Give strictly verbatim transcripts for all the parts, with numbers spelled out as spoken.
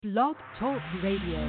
Blog Talk Radio.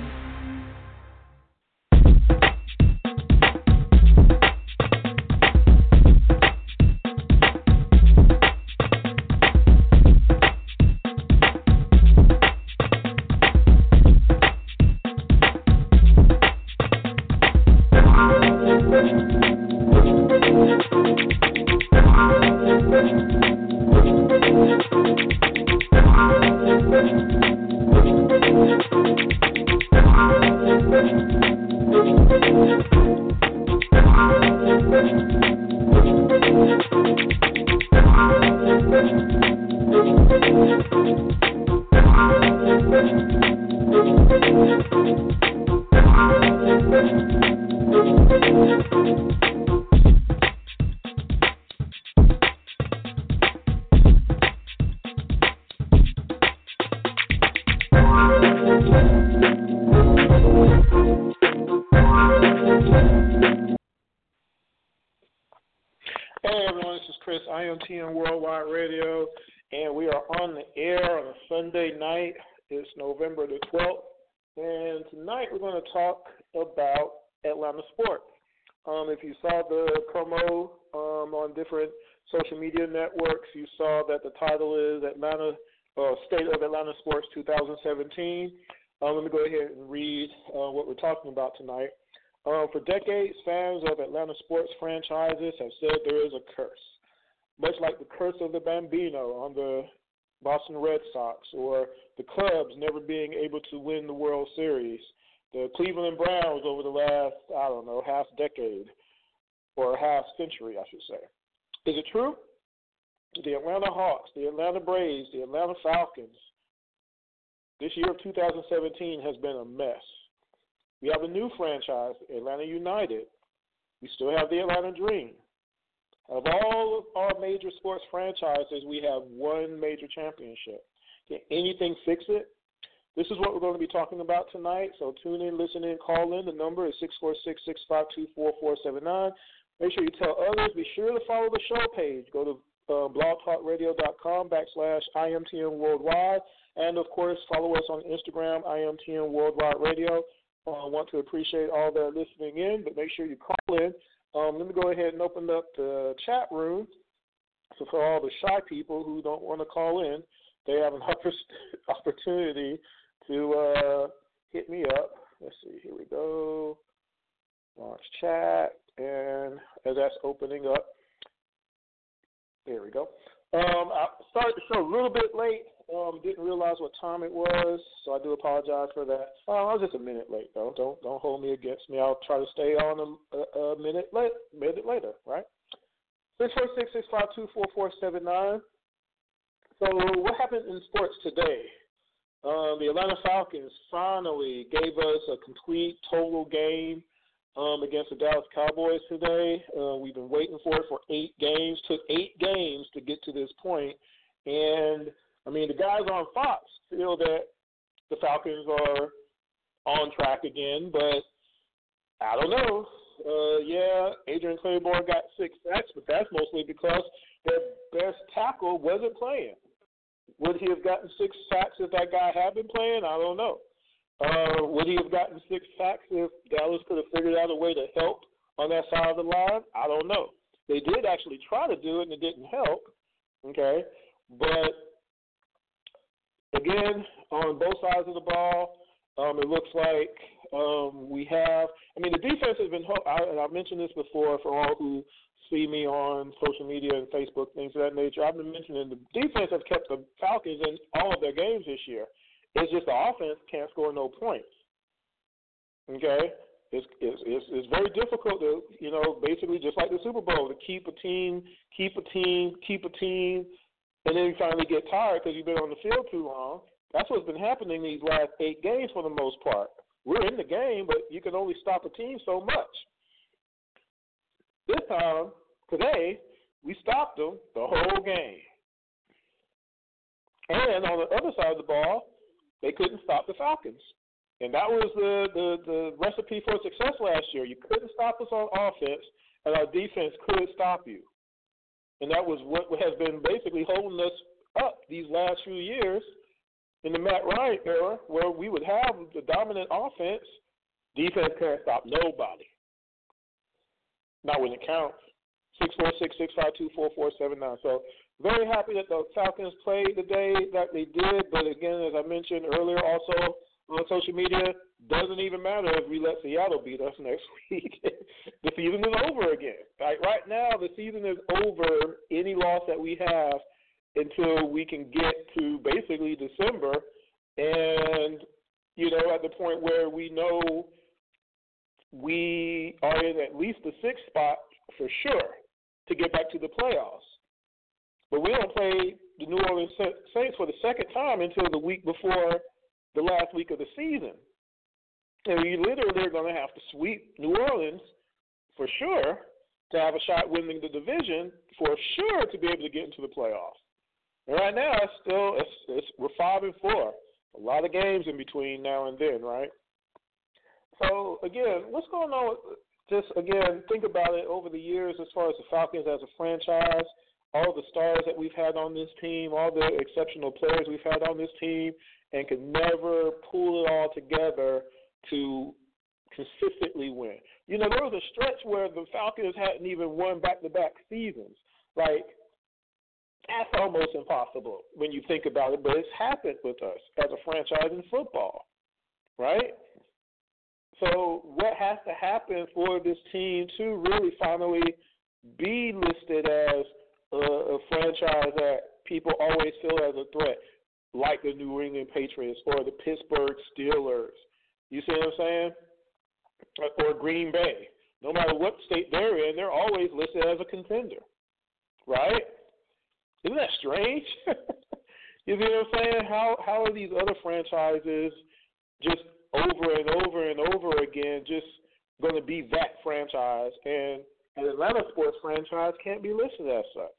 I M T N Worldwide Radio, and we are on the air on a Sunday night. It's November the twelfth, and tonight we're going to talk about Atlanta sports. Um, if you saw the promo um, on different social media networks, you saw that the title is Atlanta uh, State of Atlanta Sports twenty seventeen. Um, let me go ahead and read uh, what we're talking about tonight. Uh, for decades, fans of Atlanta sports franchises have said there is a curse. Much like the curse of the Bambino on the Boston Red Sox, or the Cubs never being able to win the World Series, the Cleveland Browns over the last, I don't know, half decade, or half century, I should say. Is it true? The Atlanta Hawks, the Atlanta Braves, the Atlanta Falcons, this year of two thousand seventeen has been a mess. We have a new franchise, Atlanta United. We still have the Atlanta Dream. Of all of our major sports franchises, we have one major championship. Can anything fix it? This is what we're going to be talking about tonight, so tune in, listen in, call in. The number is six four six, six five two, four four seven nine. Make sure you tell others. Be sure to follow the show page. Go to uh, blogtalkradio.com backslash IMTN Worldwide. And, of course, follow us on Instagram, IMTN Worldwide Radio. I uh, want to appreciate all that are listening in, but make sure you call in. Um, let me go ahead and open up the chat room. So for all the shy people who don't want to call in, they have an opportunity to uh, hit me up. Let's see, here we go. Launch chat, and as that's opening up, there we go. Um, I started the show a little bit late. Um, didn't realize what time it was, so I do apologize for that. Uh, I was just a minute late, though. Don't don't hold me against me. I'll try to stay on a, a, a minute late, minute later, right? Six four six six five two four four seven nine. So what happened in sports today? Um, the Atlanta Falcons finally gave us a complete, total game um, against the Dallas Cowboys today. Uh, we've been waiting for it for eight games. Took eight games to get to this point, and I mean, the guys on Fox feel that the Falcons are on track again, but I don't know. Uh, yeah, Adrian Claiborne got six sacks, but that's mostly because their best tackle wasn't playing. Would he have gotten six sacks if that guy had been playing? I don't know. Uh, would he have gotten six sacks if Dallas could have figured out a way to help on that side of the line? I don't know. They did actually try to do it, and it didn't help, okay? But again, on both sides of the ball, um, it looks like um, we have – I mean, the defense has been – and I've mentioned this before for all who see me on social media and Facebook, things of that nature. I've been mentioning the defense has kept the Falcons in all of their games this year. It's just the offense can't score no points, okay? It's, it's, it's, it's very difficult to, you know, basically just like the Super Bowl, to keep a team, keep a team, keep a team – and then you finally get tired because you've been on the field too long. That's what's been happening these last eight games for the most part. We're in the game, but you can only stop a team so much. This time, today, we stopped them the whole game. And on the other side of the ball, they couldn't stop the Falcons. And that was the, the, the recipe for success last year. You couldn't stop us on offense, and our defense could stop you. And that was what has been basically holding us up these last few years in the Matt Ryan era, where we would have the dominant offense, defense can't stop nobody. Not when it counts. six four six, six five two, four four seven nine. So very happy that the Falcons played the day that they did. But, again, as I mentioned earlier also on social media, doesn't even matter if we let Seattle beat us next week. The season is over again. Like right now, the season is over, any loss that we have, until we can get to basically December and, you know, at the point where we know we are in at least the sixth spot for sure to get back to the playoffs. But we don't play the New Orleans Saints for the second time until the week before the last week of the season. And we literally are going to have to sweep New Orleans for sure to have a shot winning the division, for sure to be able to get into the playoffs. And right now, it's still it's, it's, we're five and four. A lot of games in between now and then, right? So again, what's going on? Just again, think about it over the years as far as the Falcons as a franchise. All the stars that we've had on this team, all the exceptional players we've had on this team, and could never pull it all together to consistently win. You know, there was a stretch where the Falcons hadn't even won back-to-back seasons. Like, that's almost impossible when you think about it, but it's happened with us as a franchise in football, right? So what has to happen for this team to really finally be listed as a, a franchise that people always feel as a threat, like the New England Patriots or the Pittsburgh Steelers? You see what I'm saying? Or Green Bay. No matter what state they're in, they're always listed as a contender, right? Isn't that strange? You see what I'm saying? How how are these other franchises just over and over and over again just going to be that franchise, and an Atlanta sports franchise can't be listed as such?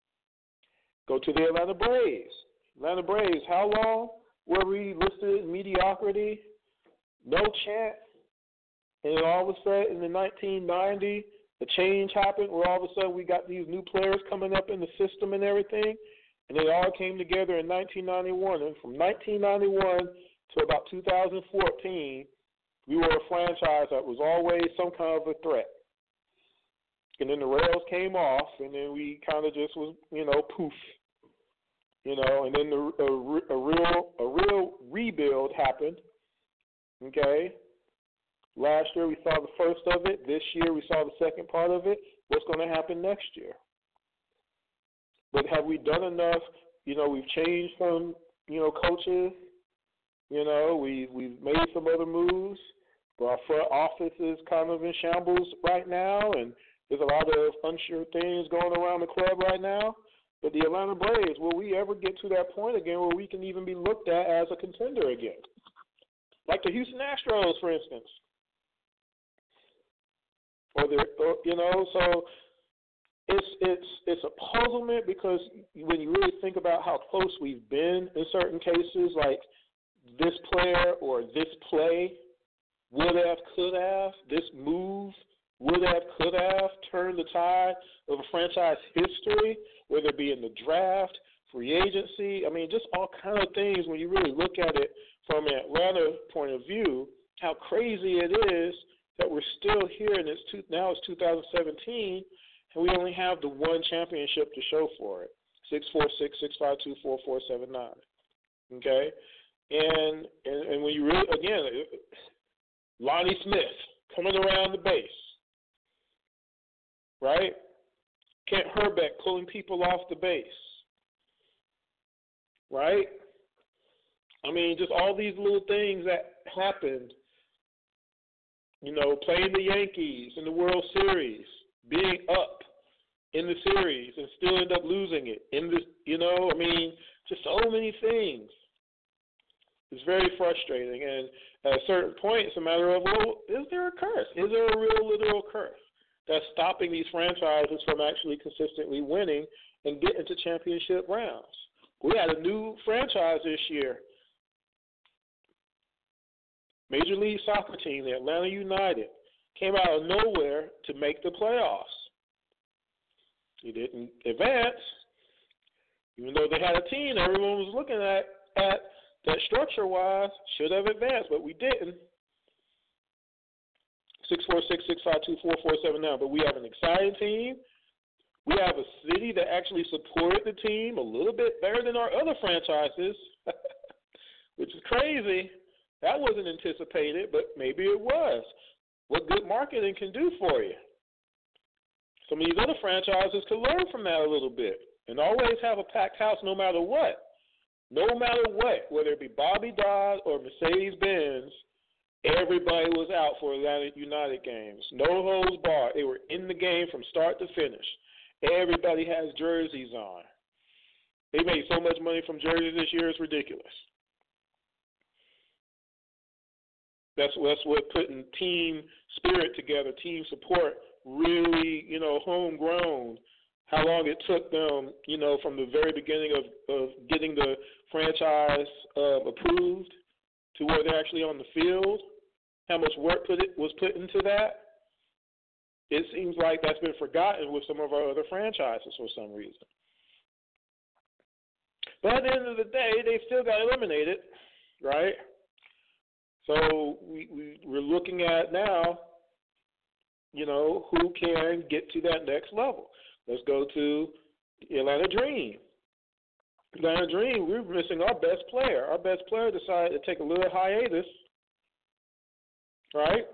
Go to the Atlanta Braves. Atlanta Braves, how long were we listed in mediocrity? No chance. And then all of a sudden, in the nineteen ninety, the change happened where all of a sudden we got these new players coming up in the system and everything, and it all came together in nineteen ninety-one. And from nineteen ninety-one to about two thousand fourteen, we were a franchise that was always some kind of a threat. And then the rails came off, and then we kind of just was, you know, poof. You know, and then the, a, a real a real rebuild happened, okay? Last year we saw the first of it. This year we saw the second part of it. What's going to happen next year? But have we done enough? You know, we've changed some, you know, coaches. You know, we, we've made some other moves. But our front office is kind of in shambles right now, and there's a lot of unsure things going around the club right now. But the Atlanta Braves, will we ever get to that point again where we can even be looked at as a contender again? Like the Houston Astros, for instance. Or the, or, you know, so it's it's it's a puzzlement, because when you really think about how close we've been in certain cases, like this player or this play would have, could have, this move would have, could have turned the tide of a franchise history, whether it be in the draft, free agency. I mean, just all kind of things when you really look at it from an Atlanta point of view, how crazy it is that we're still here, and it's two, now it's two thousand seventeen, and we only have the one championship to show for it, six four six, six five two, four four seven nine, okay? And, and, and when you really, again, Lonnie Smith coming around the base, right? Kent Herbeck pulling people off the base, right? I mean, just all these little things that happened. You know, playing the Yankees in the World Series, being up in the series and still end up losing it. In the, you know, I mean, just so many things. It's very frustrating. And at a certain point, it's a matter of, well, is there a curse? Is there a real literal curse that's stopping these franchises from actually consistently winning and getting to championship rounds? We had a new franchise this year. Major League Soccer team, the Atlanta United, came out of nowhere to make the playoffs. They didn't advance, even though they had a team everyone was looking at, at that structure-wise should have advanced, but we didn't. six four six, six five two, four four seven nine. But we have an exciting team. We have a city that actually supported the team a little bit better than our other franchises, which is crazy. That wasn't anticipated, but maybe it was. What good marketing can do for you. Some of these other franchises could learn from that a little bit and always have a packed house no matter what. No matter what, whether it be Bobby Dodd or Mercedes-Benz, everybody was out for Atlanta United games. No holds barred. They were in the game from start to finish. Everybody has jerseys on. They made so much money from jerseys this year, it's ridiculous. That's, that's what putting team spirit together, team support, really, you know, homegrown. How long it took them, you know, from the very beginning of, of getting the franchise uh, approved to where they're actually on the field, how much work put it was put into that. It seems like that's been forgotten with some of our other franchises for some reason. But at the end of the day, they still got eliminated, right? So we, we, we're looking at now, you know, who can get to that next level. Let's go to Atlanta Dream. Atlanta Dream, we're missing our best player. Our best player decided to take a little hiatus, right?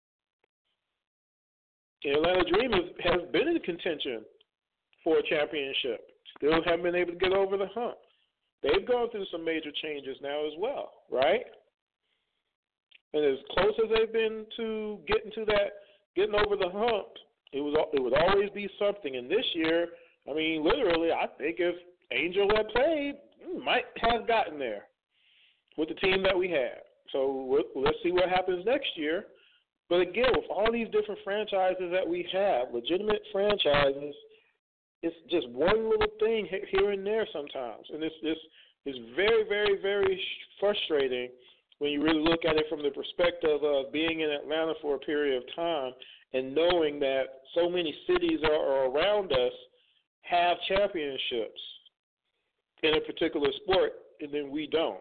The Atlanta Dream has, has been in contention for a championship. Still haven't been able to get over the hump. They've gone through some major changes now as well, right? And as close as they've been to getting to that, getting over the hump, it was it would always be something. And this year, I mean, literally, I think if Angel had played, we might have gotten there with the team that we had. So let's see what happens next year. But again, with all these different franchises that we have, legitimate franchises, it's just one little thing here and there sometimes. And it's, it's, it's very, very, very frustrating when you really look at it from the perspective of being in Atlanta for a period of time and knowing that so many cities are, are around us have championships in a particular sport, and then we don't.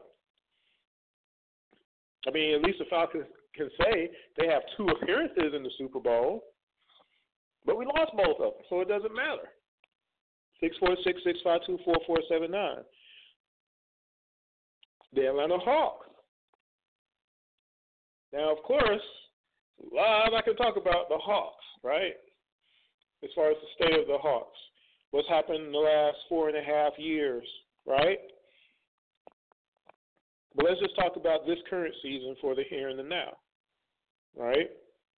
I mean, at least the Falcons can say they have two appearances in the Super Bowl, but we lost both of them, so it doesn't matter. six four six, six five two, four four seven nine. The Atlanta Hawks. Now, of course, a lot I can talk about the Hawks, right? As far as the state of the Hawks. What's happened in the last four and a half years, right? But let's just talk about this current season for the here and the now, right?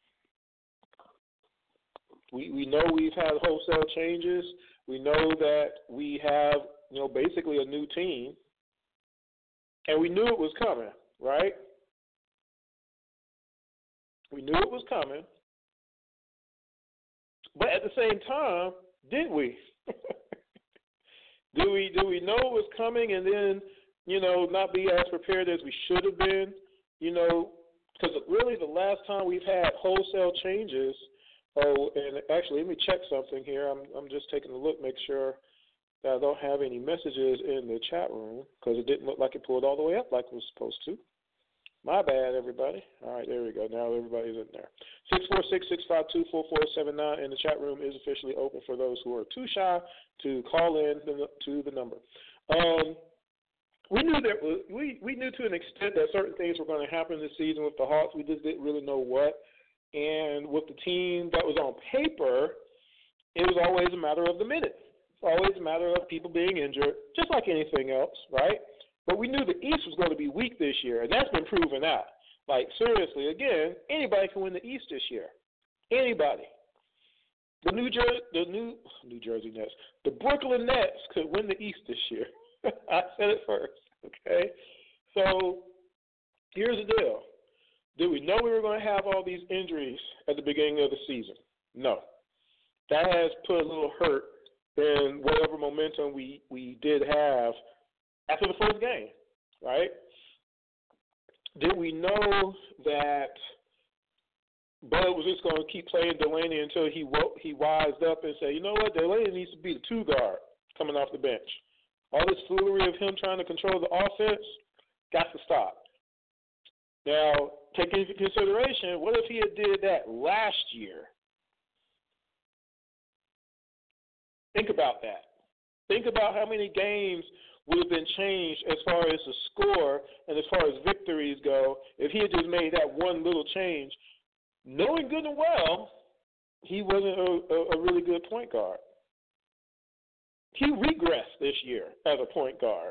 We we know we've had wholesale changes. We know that we have, you know, basically a new team. And we knew it was coming, right? We knew it was coming. But at the same time, did we? do we do we know it was coming and then, you know, not be as prepared as we should have been? You know, because really the last time we've had wholesale changes, oh, and actually let me check something here. I'm I'm just taking a look, make sure that I don't have any messages in the chat room because it didn't look like it pulled all the way up like it was supposed to. My bad, everybody. All right, there we go. Now everybody's in there. six four six, six five two, four four seven nine, and the chat room is officially open for those who are too shy to call in to the number. Um, we knew that we, we knew to an extent that certain things were going to happen this season with the Hawks. We just didn't really know what. And with the team that was on paper, it was always a matter of the minute. It's always a matter of people being injured, just like anything else, right? But we knew the East was going to be weak this year, and that's been proven out. Like, seriously, again, anybody can win the East this year. Anybody. The New Jersey, the New New Jersey Nets, the Brooklyn Nets could win the East this year. I said it first, okay? So here's the deal. Did we know we were going to have all these injuries at the beginning of the season? No. That has put a little hurt in whatever momentum we, we did have after the first game, right? Did we know that Bud was just going to keep playing Delaney until he woke, he wised up and said, you know what, Delaney needs to be the two guard coming off the bench. All this foolery of him trying to control the offense, Got to stop. Now, take into consideration, what if he had did that last year? Think about that. Think about how many games would have been changed as far as the score and as far as victories go if he had just made that one little change, knowing good and well he wasn't a, a, a really good point guard. He regressed this year as a point guard.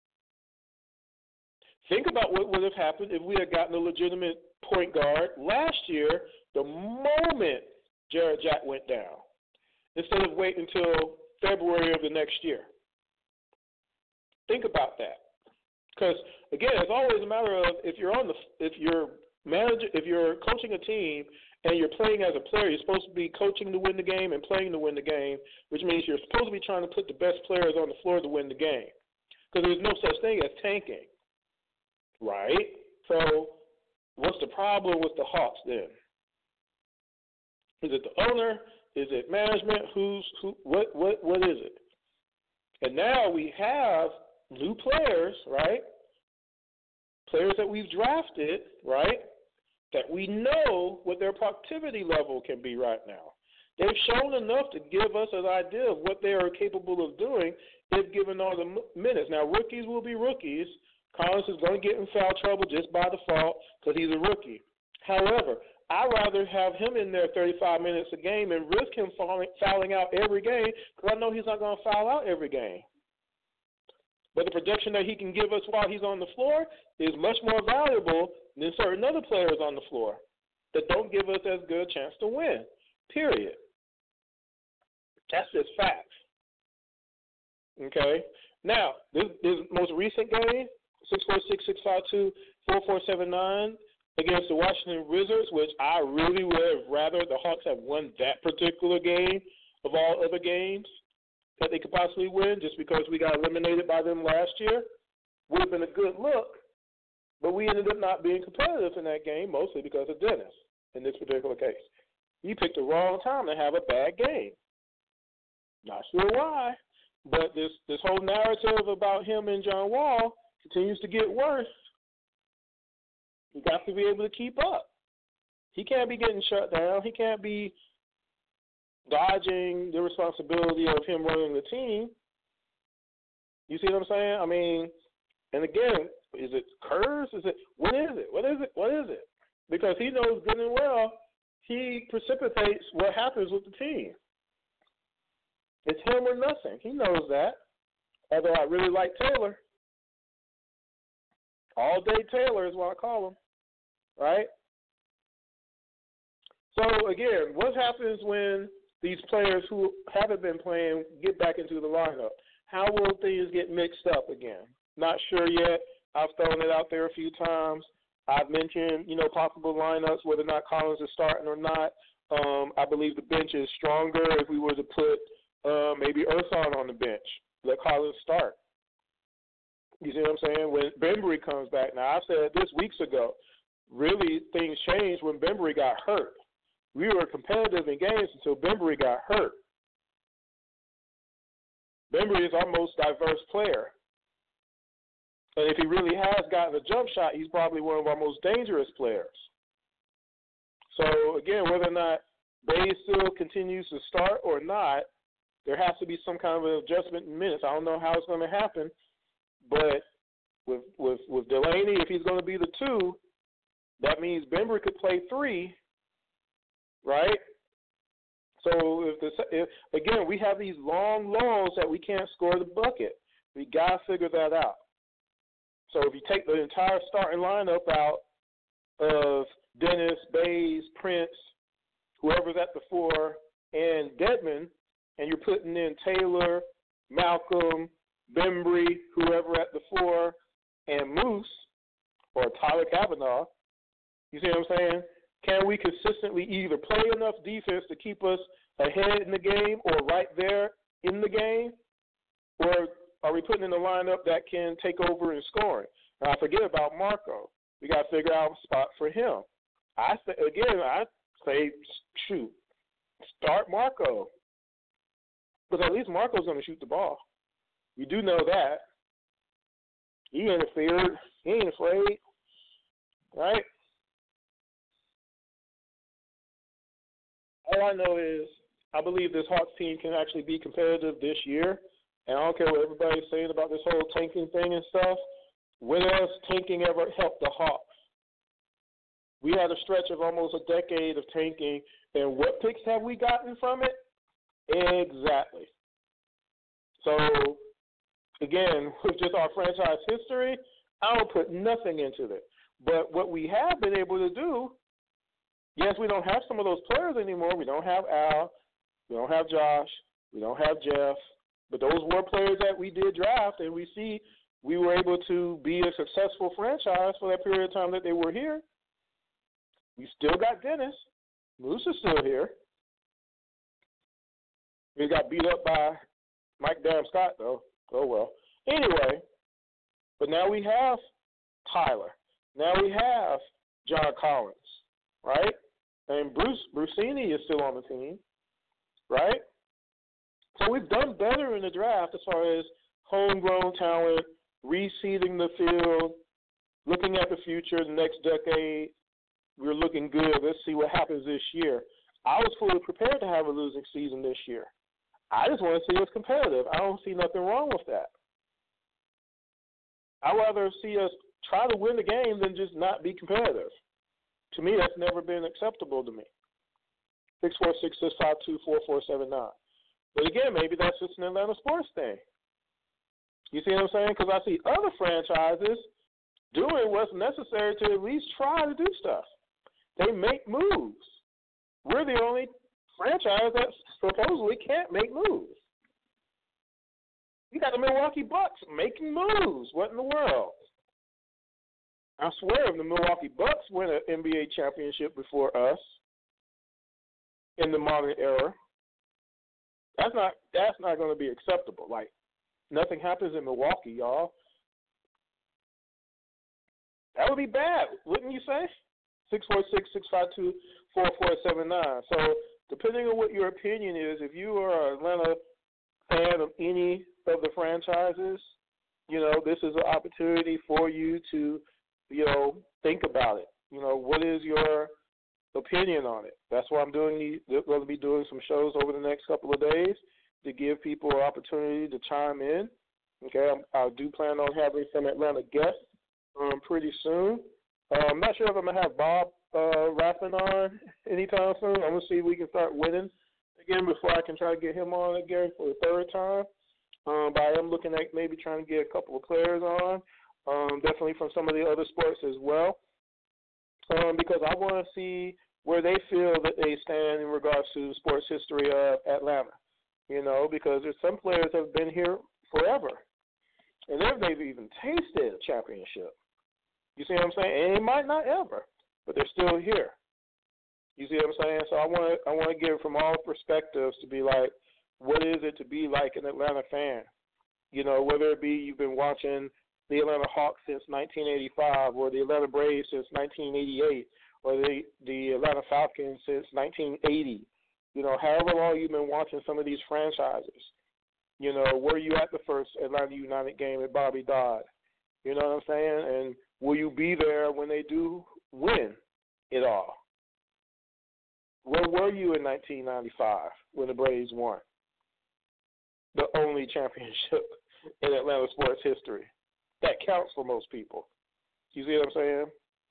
Think about what would have happened if we had gotten a legitimate point guard last year the moment Jarrett Jack went down, instead of waiting until February of the next year. Think about that. Because, again, it's always a matter of if you're on the if you're manager if you're coaching a team and you're playing as a player, you're supposed to be coaching to win the game and playing to win the game, which means you're supposed to be trying to put the best players on the floor to win the game. Because there's no such thing as tanking. Right? So what's the problem with the Hawks then? Is it the owner? Is it management? Who's who? What what what is it? And now we have new players, right? Players that we've drafted, right? That we know what their productivity level can be right now. They've shown enough to give us an idea of what they are capable of doing if given all the minutes. Now, rookies will be rookies. Collins is going to get in foul trouble just by default because he's a rookie. However, I'd rather have him in there thirty-five minutes a game and risk him falling, fouling out every game because I know he's not going to foul out every game. But the production that he can give us while he's on the floor is much more valuable than certain other players on the floor that don't give us as good a chance to win, period. That's just facts. Okay? Now, this, this most recent game, six four six, six five two, four four seven nine, against the Washington Wizards, which I really would have rather the Hawks have won that particular game of all other games that they could possibly win just because we got eliminated by them last year, would have been a good look, but we ended up not being competitive in that game, mostly because of Dennis in this particular case. He picked the wrong time to have a bad game. Not sure why, but this, this whole narrative about him and John Wall continues to get worse. He got to be able to keep up. He can't be getting shut down. He can't be dodging the responsibility of him running the team. You see what I'm saying? I mean, and again, is it curse? Is it what is it? What is it? What is it? Because he knows good and well he precipitates what happens with the team. It's him or nothing. He knows that. Although I really like Taylor. All day Taylor is what I call him. Right? So, again, what happens when these players who haven't been playing get back into the lineup? How will things get mixed up again? Not sure yet. I've thrown it out there a few times. I've mentioned, you know, possible lineups, whether or not Collins is starting or not. Um, I believe the bench is stronger if we were to put uh, maybe Ersan on the bench. Let Collins start. You see what I'm saying? When Bembry comes back. Now, I said this weeks ago, really things changed when Bembry got hurt. We were competitive in games until Bembry got hurt. Bembry is our most diverse player. And if he really has gotten a jump shot, he's probably one of our most dangerous players. So, again, whether or not Bays still continues to start or not, there has to be some kind of an adjustment in minutes. I don't know how it's going to happen, but with with, with Delaney, if he's going to be the two, that means Bembry could play three, right? So, if, the, if again, we have these long lulls that we can't score the bucket. We got to figure that out. So if you take the entire starting lineup out of Dennis, Bays, Prince, whoever's at the four, and Dedmon, and you're putting in Taylor, Malcolm, Bembry, whoever at the four, and Moose, or Tyler Kavanaugh, you see what I'm saying? Can we consistently either play enough defense to keep us ahead in the game or right there in the game, or are we putting in a lineup that can take over in scoring? Now, I forget about Marco. We got to figure out a spot for him. I say, again, I say, shoot, start Marco. Because at least Marco's going to shoot the ball. We do know that. He interfered. He ain't afraid, right? All I know is I believe this Hawks team can actually be competitive this year. And I don't care what everybody's saying about this whole tanking thing and stuff. When has tanking ever helped the Hawks? We had a stretch of almost a decade of tanking, and what picks have we gotten from it? Exactly. So, again, with just our franchise history, I don't put nothing into it. But what we have been able to do, yes, we don't have some of those players anymore. We don't have Al. We don't have Josh. We don't have Jeff. But those were players that we did draft, and we see we were able to be a successful franchise for that period of time that they were here. We still got Dennis. Moose is still here. We got beat up by Mike Damn Scott, though. Oh, well. Anyway, but now we have Tyler. Now we have John Collins, right? And Bruce Brucini is still on the team, right? So we've done better in the draft as far as homegrown talent, reseeding the field, looking at the future, the next decade. We're looking good. Let's see what happens this year. I was fully prepared to have a losing season this year. I just want to see us competitive. I don't see nothing wrong with that. I'd rather see us try to win the game than just not be competitive. To me, that's never been acceptable to me. six four six, six five two, four four seven nine. But again, maybe that's just an Atlanta sports thing. You see what I'm saying? Because I see other franchises doing what's necessary to at least try to do stuff. They make moves. We're the only franchise that supposedly can't make moves. You got the Milwaukee Bucks making moves. What in the world? I swear if the Milwaukee Bucks win an N B A championship before us in the modern era, that's not that's not going to be acceptable. Like, nothing happens in Milwaukee, y'all. That would be bad, wouldn't you say? six four six, six five two, four four seven nine. So depending on what your opinion is, if you are an Atlanta fan of any of the franchises, you know, this is an opportunity for you to, you know, think about it. You know, what is your opinion on it? That's why I'm doing these, going to be doing some shows over the next couple of days to give people an opportunity to chime in. Okay, I, I do plan on having some Atlanta guests um, pretty soon. Uh, I'm not sure if I'm going to have Bob uh, rapping on anytime soon. I'm going to see if we can start winning again before I can try to get him on again for the third time. Um, but I am looking at maybe trying to get a couple of players on, um, definitely from some of the other sports as well, um, because I want to see where they feel that they stand in regards to the sports history of Atlanta, you know, because there's some players that have been here forever, and they've even tasted a championship. You see what I'm saying? And it might not ever, but they're still here. You see what I'm saying? So I want to I want to give it from all perspectives to be like, what is it to be like an Atlanta fan? You know, whether it be you've been watching the Atlanta Hawks since nineteen eighty-five, or the Atlanta Braves since nineteen eighty-eight, or the the Atlanta Falcons since nineteen eighty. You know, however long you've been watching some of these franchises. You know, were you at the first Atlanta United game at Bobby Dodd? You know what I'm saying? And will you be there when they do win it all? Where were you in nineteen ninety-five when the Braves won the only championship in Atlanta sports history? That counts for most people. You see what I'm saying?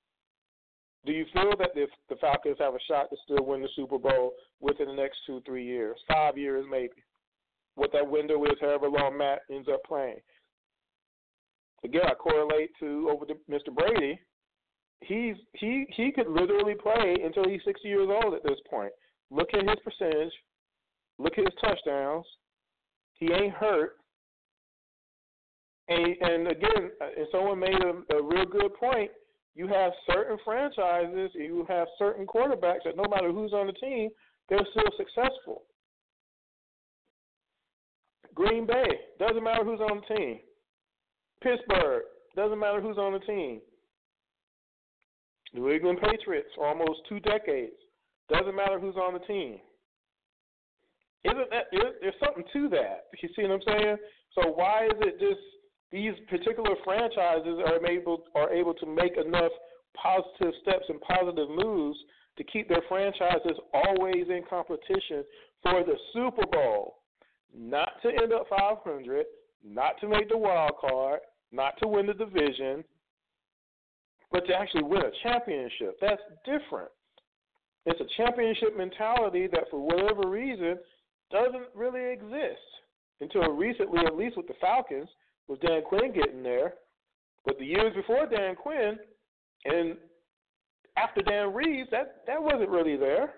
Do you feel that if the Falcons have a shot to still win the Super Bowl within the next two, three years, five years maybe, what that window is, however long Matt ends up playing? Again, I correlate to over to Mister Brady. He's he he could literally play until he's sixty years old at this point. Look at his percentage. Look at his touchdowns. He ain't hurt. And, and again, and someone made a, a real good point. You have certain franchises, you have certain quarterbacks that no matter who's on the team, they're still successful. Green Bay, doesn't matter who's on the team. Pittsburgh, doesn't matter who's on the team. New England Patriots for almost two decades, doesn't matter who's on the team. Isn't that, there's something to that. You see what I'm saying? So why is it just these particular franchises are able are able to make enough positive steps and positive moves to keep their franchises always in competition for the Super Bowl, not to end up five hundred, not to make the wild card, not to win the division, but to actually win a championship. That's different. It's a championship mentality that, for whatever reason, doesn't really exist until recently, at least with the Falcons, with Dan Quinn getting there. But the years before Dan Quinn and after Dan Reeves, that, that wasn't really there.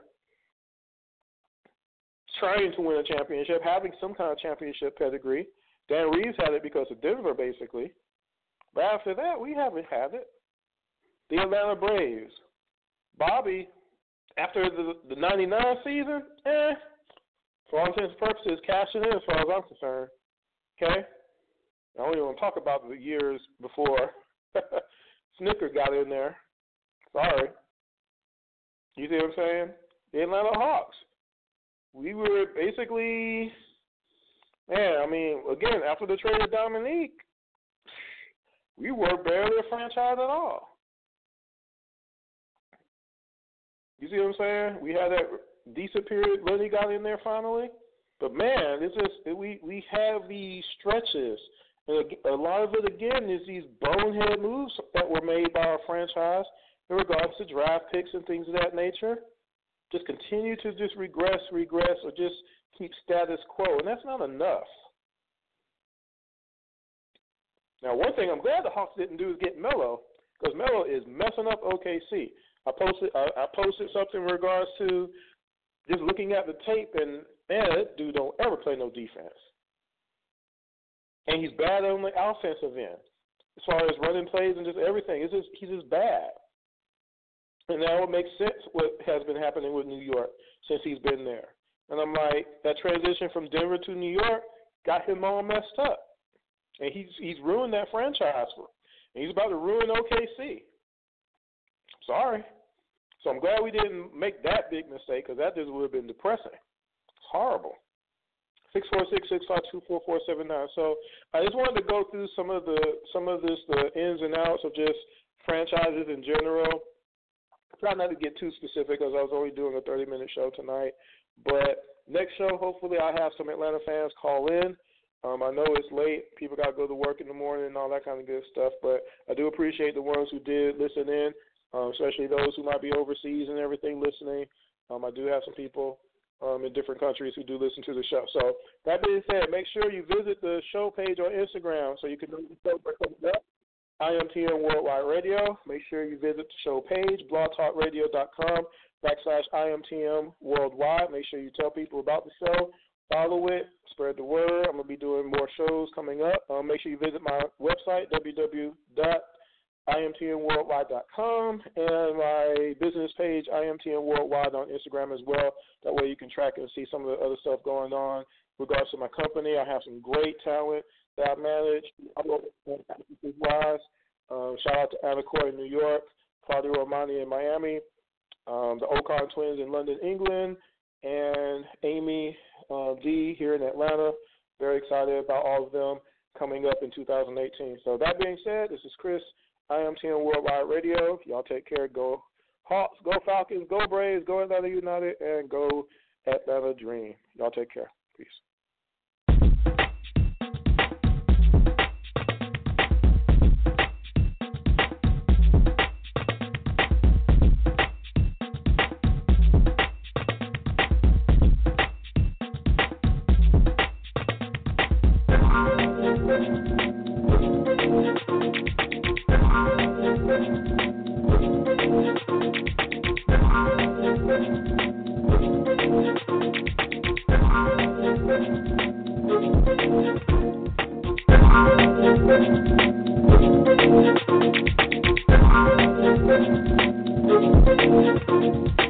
Trying to win a championship, having some kind of championship pedigree. Dan Reeves had it because of Denver, basically. But after that, we haven't had it. The Atlanta Braves. Bobby, after the, the ninety-nine season, eh, for all intents and purposes, cashing in as far as I'm concerned. Okay? I don't even want to talk about the years before Snicker got in there. Sorry. You see what I'm saying? The Atlanta Hawks. We were basically, man, I mean, again, after the trade of Dominique, we were barely a franchise at all. You see what I'm saying? We had that decent period. Lenny got in there finally. But, man, it's just we, we have these stretches. And a lot of it, again, is these bonehead moves that were made by our franchise in regards to draft picks and things of that nature. Just continue to just regress, regress, or just keep status quo. And that's not enough. Now, one thing I'm glad the Hawks didn't do is get Melo, because Melo is messing up O K C. I posted I, I posted something in regards to just looking at the tape, and, man, that dude don't ever play no defense. And he's bad on the offensive end as far as running plays and just everything. It's just, he's just bad. And now it makes sense what has been happening with New York since he's been there. And I'm like, that transition from Denver to New York got him all messed up. And he's he's ruined that franchise for him. And he's about to ruin O K C. Sorry. So I'm glad we didn't make that big mistake, because that just would have been depressing. It's horrible. six four six, six five two, four four seven nine. So I just wanted to go through some of the some of this, the ins and outs of just franchises in general. Try not to get too specific, because I was only doing a thirty-minute show tonight. But next show, hopefully I'll have some Atlanta fans call in. Um, I know it's late. People got to go to work in the morning and all that kind of good stuff. But I do appreciate the ones who did listen in, um, especially those who might be overseas and everything listening. Um, I do have some people um, in different countries who do listen to the show. So that being said, make sure you visit the show page on Instagram so you can know the show coming up. I M T N Worldwide Radio. Make sure you visit the show page, blogtalkradio.com backslash IMTM Worldwide. Make sure you tell people about the show. Follow it. Spread the word. I'm going to be doing more shows coming up. Um, make sure you visit my website, w w w dot I M T N worldwide dot com, and my business page, I M T N Worldwide, on Instagram as well. That way you can track and see some of the other stuff going on. In regards to my company, I have some great talent that I manage. Wise. Um, shout out to Anacoy in New York, Claudio Romani in Miami, um, the Ocon twins in London, England, and Amy uh, D here in Atlanta. Very excited about all of them coming up in two thousand eighteen. So that being said, this is Chris, I M T N Worldwide Radio. Y'all take care. Go Hawks, go Falcons, go Braves, go Atlanta United, and go Atlanta Dream. Y'all take care. Peace. Thank you.